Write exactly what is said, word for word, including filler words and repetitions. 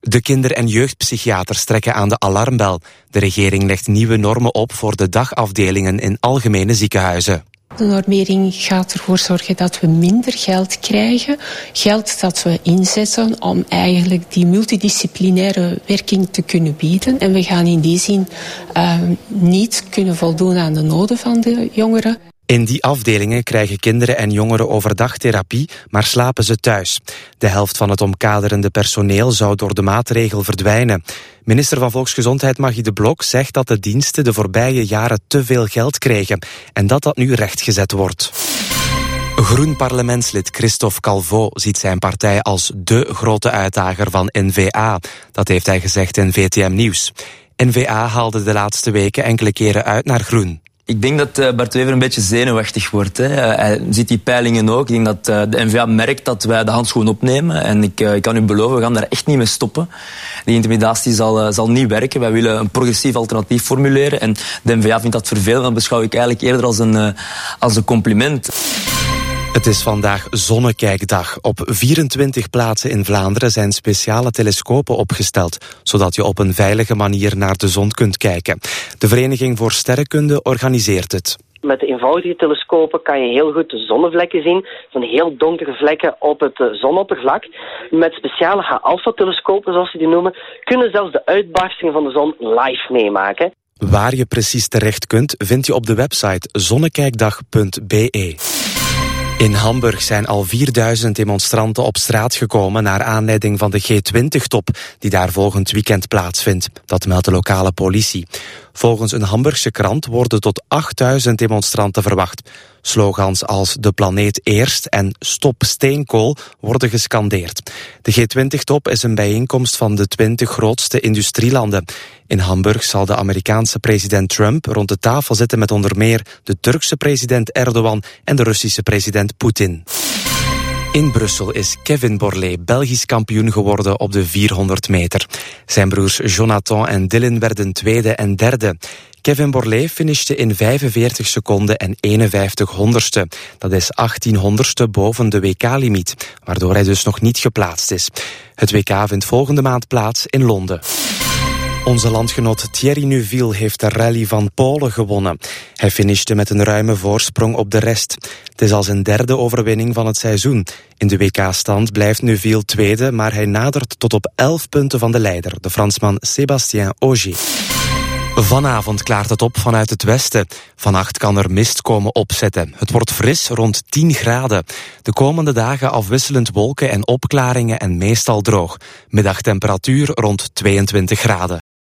De kinder- en jeugdpsychiaters trekken aan de alarmbel. De regering legt nieuwe normen op voor de dagafdelingen in algemene ziekenhuizen. De normering gaat ervoor zorgen dat we minder geld krijgen. Geld dat we inzetten om eigenlijk die multidisciplinaire werking te kunnen bieden. En we gaan in die zin uh, niet kunnen voldoen aan de noden van de jongeren. In die afdelingen krijgen kinderen en jongeren overdag therapie, maar slapen ze thuis. De helft van het omkaderende personeel zou door de maatregel verdwijnen. Minister van Volksgezondheid Magie de Blok zegt dat de diensten de voorbije jaren te veel geld kregen en dat dat nu rechtgezet wordt. Groen parlementslid Christophe Calvo ziet zijn partij als dé grote uitdager van N V A. Dat heeft hij gezegd in V T M Nieuws. N V A haalde de laatste weken enkele keren uit naar groen. Ik denk dat uh, Bart Wever een beetje zenuwachtig wordt. Hè. Uh, hij ziet die peilingen ook. Ik denk dat uh, de N V A merkt dat wij de handschoen opnemen. En ik, uh, ik kan u beloven, we gaan daar echt niet mee stoppen. Die intimidatie zal, uh, zal niet werken. Wij willen een progressief alternatief formuleren. En de N V A vindt dat vervelend. Dat beschouw ik eigenlijk eerder als een, uh, als een compliment. Het is vandaag Zonnekijkdag. Op vierentwintig plaatsen in Vlaanderen zijn speciale telescopen opgesteld, zodat je op een veilige manier naar de zon kunt kijken. De Vereniging voor Sterrenkunde organiseert het. Met de eenvoudige telescopen kan je heel goed de zonnevlekken zien, van heel donkere vlekken op het zonoppervlak. Met speciale H-alpha-telescopen, zoals ze die noemen, kunnen zelfs de uitbarstingen van de zon live meemaken. Waar je precies terecht kunt, vind je op de website zonnekijkdag punt b e. In Hamburg zijn al vierduizend demonstranten op straat gekomen naar aanleiding van de G twintig top die daar volgend weekend plaatsvindt. Dat meldt de lokale politie. Volgens een Hamburgse krant worden tot achtduizend demonstranten verwacht. Slogans als de planeet eerst en stop steenkool worden gescandeerd. De G twintig top is een bijeenkomst van de twintig grootste industrielanden. In Hamburg zal de Amerikaanse president Trump rond de tafel zitten met onder meer de Turkse president Erdogan en de Russische president Poetin. In Brussel is Kevin Borlée Belgisch kampioen geworden op de vierhonderd meter. Zijn broers Jonathan en Dylan werden tweede en derde. Kevin Borlée finishte in vijfenveertig seconden en eenenvijftig honderdste. Dat is achttien honderdste boven de W K-limiet, waardoor hij dus nog niet geplaatst is. Het W K vindt volgende maand plaats in Londen. Onze landgenoot Thierry Neuville heeft de rally van Polen gewonnen. Hij finishte met een ruime voorsprong op de rest. Het is al zijn derde overwinning van het seizoen. In de W K-stand blijft Neuville tweede, maar hij nadert tot op elf punten van de leider, de Fransman Sébastien Ogier. Vanavond klaart het op vanuit het westen. Vannacht kan er mist komen opzetten. Het wordt fris rond tien graden. De komende dagen afwisselend wolken en opklaringen en meestal droog. Middagtemperatuur rond tweeëntwintig graden.